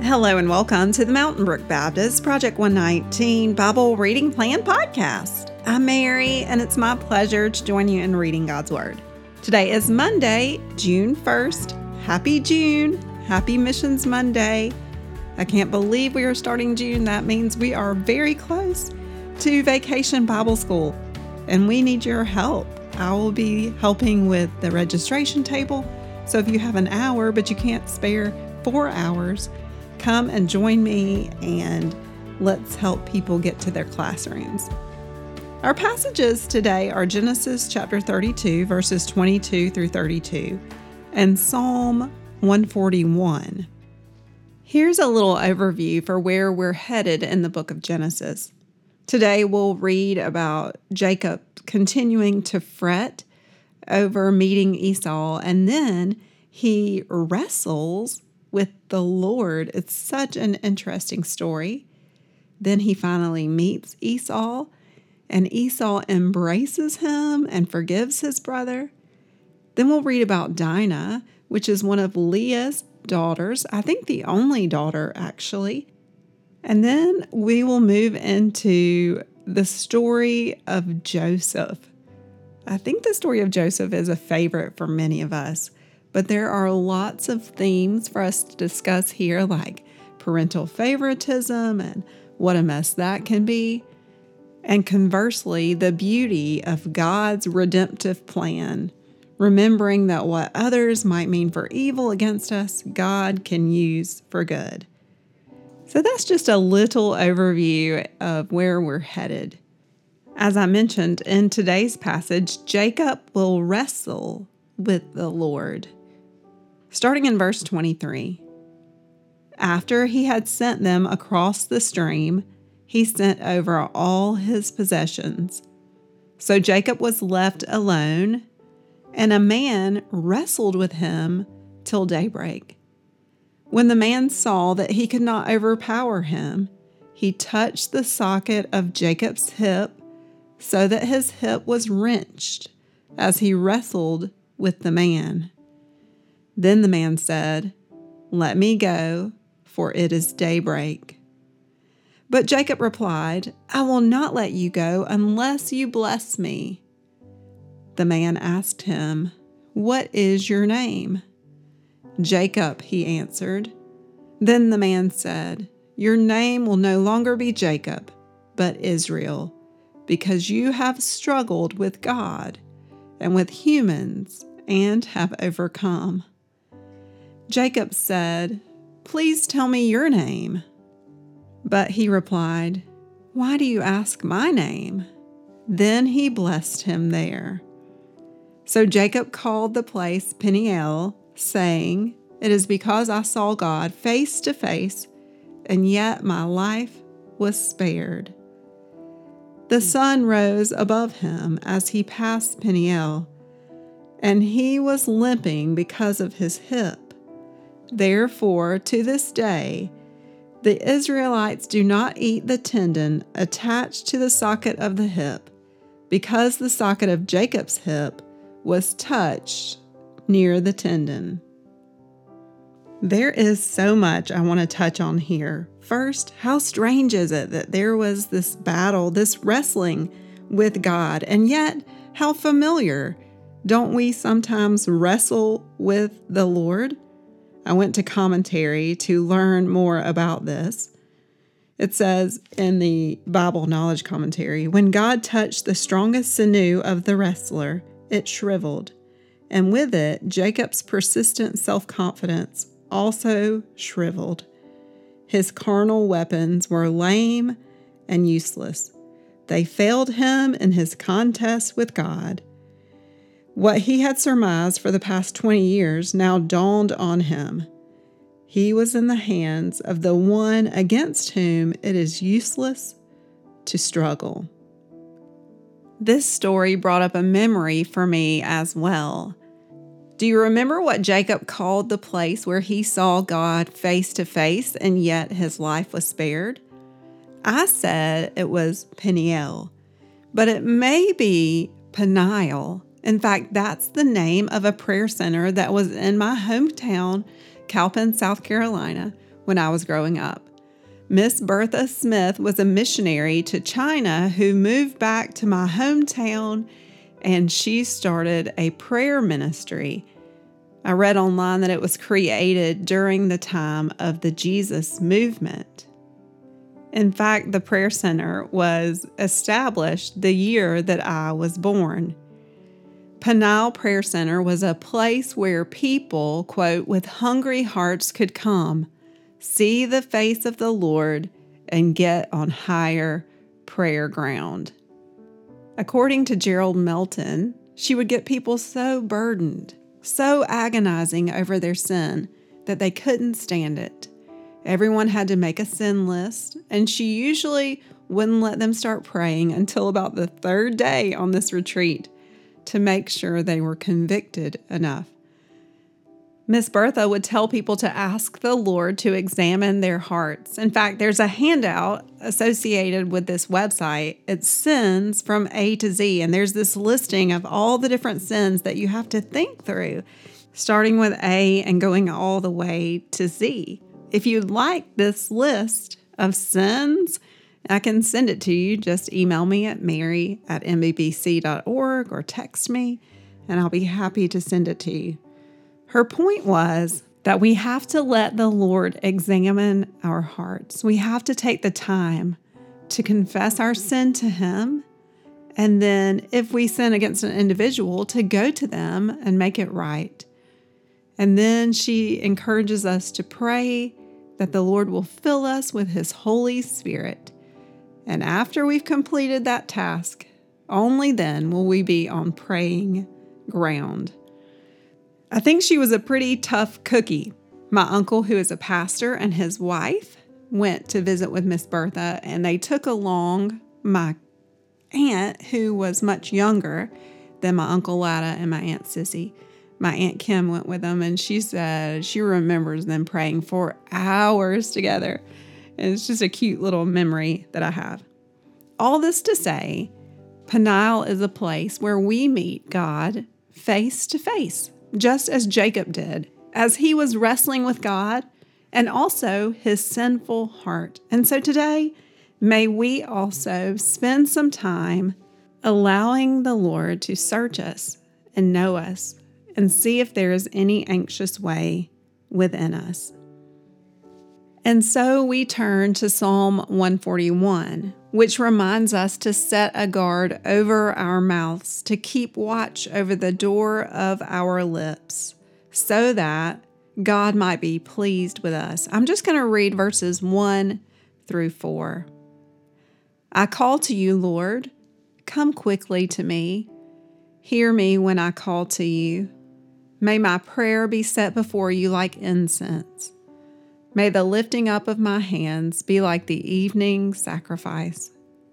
Hello and welcome to the Mountain Brook Baptist Project 119 Bible Reading Plan Podcast. I'm Mary, and it's my pleasure to join you in reading God's Word. Today is Monday, June 1st. Happy June! Happy Missions Monday! I can't believe we are starting June. That means we are very close to Vacation Bible School, and we need your help. I will be helping with the registration table, so if you have an hour but you can't spare 4 hours, come and join me and let's help people get to their classrooms. Our passages today are Genesis chapter 32, verses 22 through 32, and Psalm 141. Here's a little overview for where we're headed in the book of Genesis. Today we'll read about Jacob continuing to fret over meeting Esau, and then he wrestles with the Lord. It's such an interesting story. Then he finally meets Esau, and Esau embraces him and forgives his brother. Then we'll read about Dinah, which is one of Leah's daughters. I think the only daughter, actually. And then we will move into the story of Joseph. I think the story of Joseph is a favorite for many of us. But there are lots of themes for us to discuss here, like parental favoritism and what a mess that can be. And conversely, the beauty of God's redemptive plan, remembering that what others might mean for evil against us, God can use for good. So that's just a little overview of where we're headed. As I mentioned in today's passage, Jacob will wrestle with the Lord. Starting in verse 23. After he had sent them across the stream, he sent over all his possessions. So Jacob was left alone, and a man wrestled with him till daybreak. When the man saw that he could not overpower him, he touched the socket of Jacob's hip, so that his hip was wrenched as he wrestled with the man. Then the man said, "Let me go, for it is daybreak." But Jacob replied, "I will not let you go unless you bless me." The man asked him, "What is your name?" "Jacob," he answered. Then the man said, "Your name will no longer be Jacob, but Israel, because you have struggled with God and with humans and have overcome." Jacob said, "Please tell me your name." But he replied, "Why do you ask my name?" Then he blessed him there. So Jacob called the place Peniel, saying, "It is because I saw God face to face, and yet my life was spared." The sun rose above him as he passed Peniel, and he was limping because of his hip. Therefore, to this day, the Israelites do not eat the tendon attached to the socket of the hip, because the socket of Jacob's hip was touched near the tendon. There is so much I want to touch on here. First, how strange is it that there was this battle, this wrestling with God, and yet how familiar. Don't we sometimes wrestle with the Lord? I went to commentary to learn more about this. It says in the Bible Knowledge Commentary, when God touched the strongest sinew of the wrestler, it shriveled, and with it, Jacob's persistent self-confidence also shriveled. His carnal weapons were lame and useless. They failed him in his contest with God. What he had surmised for the past 20 years now dawned on him. He was in the hands of the one against whom it is useless to struggle. This story brought up a memory for me as well. Do you remember what Jacob called the place where he saw God face to face and yet his life was spared? I said it was Peniel, but it may be Peniel. In fact, that's the name of a prayer center that was in my hometown, Cowpen, South Carolina, when I was growing up. Miss Bertha Smith was a missionary to China who moved back to my hometown, and she started a prayer ministry. I read online that it was created during the time of the Jesus movement. In fact, the prayer center was established the year that I was born. Peniel Prayer Center was a place where people, quote, with hungry hearts could come, see the face of the Lord, and get on higher prayer ground. According to Gerald Melton, she would get people so burdened, so agonizing over their sin that they couldn't stand it. Everyone had to make a sin list, and she usually wouldn't let them start praying until about the third day on this retreat to make sure they were convicted enough. Miss Bertha would tell people to ask the Lord to examine their hearts. In fact, there's a handout associated with this website. It's Sins from A to Z, and there's this listing of all the different sins that you have to think through, starting with A and going all the way to Z. If you'd like this list of sins, I can send it to you. Just email me at mary@mbbc.org or text me, and I'll be happy to send it to you. Her point was that we have to let the Lord examine our hearts. We have to take the time to confess our sin to Him, and then if we sin against an individual, to go to them and make it right. And then she encourages us to pray that the Lord will fill us with His Holy Spirit. And after we've completed that task, only then will we be on praying ground. I think she was a pretty tough cookie. My uncle, who is a pastor, and his wife went to visit with Miss Bertha, and they took along my aunt, who was much younger than my Uncle Lada and my Aunt Sissy. My Aunt Kim went with them, and she said she remembers them praying for hours together. And it's just a cute little memory that I have. All this to say, Peniel is a place where we meet God face to face, just as Jacob did, as he was wrestling with God and also his sinful heart. And so today, may we also spend some time allowing the Lord to search us and know us and see if there is any anxious way within us. And so we turn to Psalm 141, which reminds us to set a guard over our mouths, to keep watch over the door of our lips, so that God might be pleased with us. I'm just going to read verses 1 through 4. I call to you, Lord. Come quickly to me. Hear me when I call to you. May my prayer be set before you like incense. May the lifting up of my hands be like the evening sacrifice.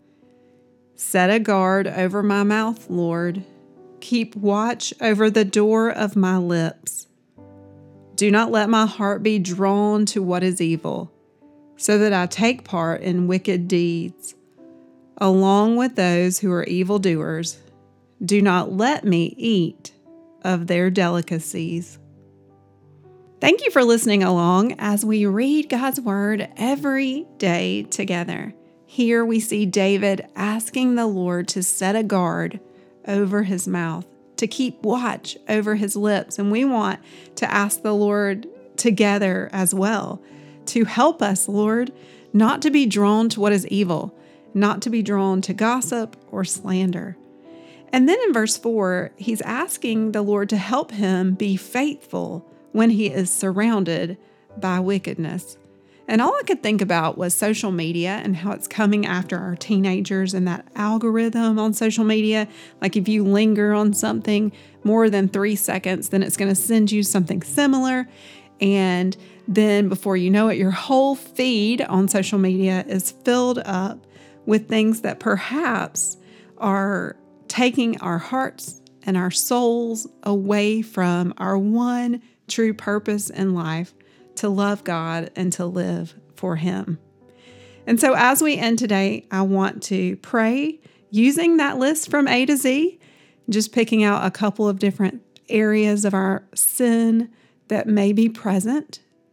Set a guard over my mouth, Lord. Keep watch over the door of my lips. Do not let my heart be drawn to what is evil, so that I take part in wicked deeds, along with those who are evildoers. Do not let me eat of their delicacies. Thank you for listening along as we read God's Word every day together. Here we see David asking the Lord to set a guard over his mouth, to keep watch over his lips. And we want to ask the Lord together as well to help us, Lord, not to be drawn to what is evil, not to be drawn to gossip or slander. And then in verse 4, he's asking the Lord to help him be faithful when he is surrounded by wickedness. And all I could think about was social media and how it's coming after our teenagers and that algorithm on social media. Like if you linger on something more than 3 seconds, then it's going to send you something similar. And then before you know it, your whole feed on social media is filled up with things that perhaps are taking our hearts and our souls away from our one true purpose in life, to love God and to live for Him. And so as we end today, I want to pray using that list from A to Z, just picking out a couple of different areas of our sin that may be present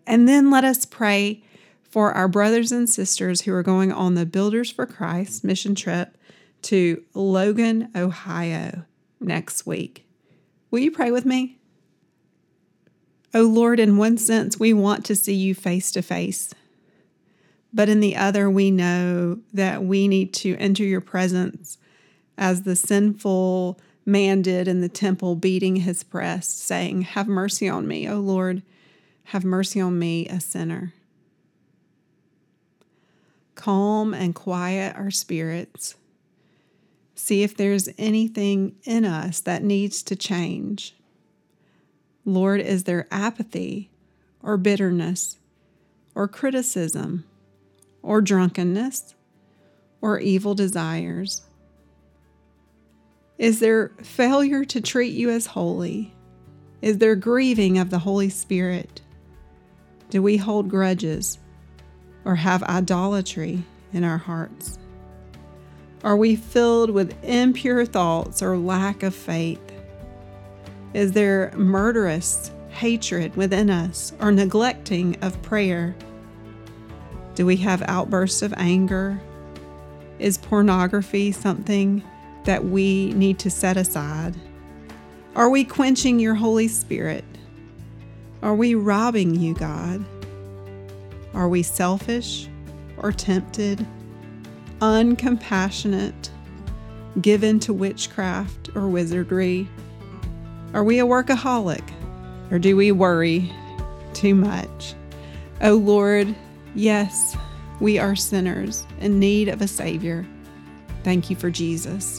And then let us pray for our brothers and sisters who are going on the Builders for Christ mission trip to Logan, Ohio next week. Will you pray with me? Oh Lord, in one sense, we want to see you face to face. But in the other, we know that we need to enter your presence as the sinful man did in the temple, beating his breast, saying, "Have mercy on me, O Lord, have mercy on me, a sinner." Calm and quiet our spirits. See if there's anything in us that needs to change. Lord, is there apathy or bitterness or criticism or drunkenness or evil desires? Is there failure to treat you as holy? Is there grieving of the Holy Spirit? Do we hold grudges or have idolatry in our hearts? Are we filled with impure thoughts or lack of faith? Is there murderous hatred within us or neglecting of prayer? Do we have outbursts of anger? Is pornography something that we need to set aside? Are we quenching your Holy Spirit? Are we robbing you, God? Are we selfish or tempted, uncompassionate, given to witchcraft or wizardry? Are we a workaholic, or do we worry too much? Oh Lord, yes, we are sinners in need of a Savior. Thank you for Jesus.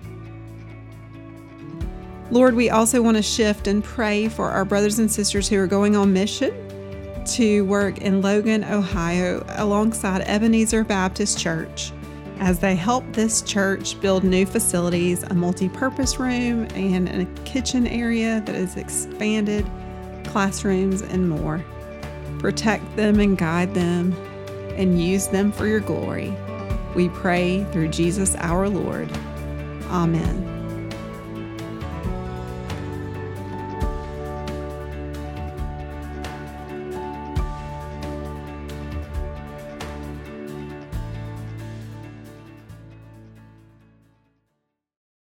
Lord, we also want to shift and pray for our brothers and sisters who are going on mission to work in Logan, Ohio, alongside Ebenezer Baptist Church, as they help this church build new facilities, a multi-purpose room, and a kitchen area that is expanded, classrooms, and more. Protect them and guide them and use them for your glory. We pray through Jesus our Lord. Amen.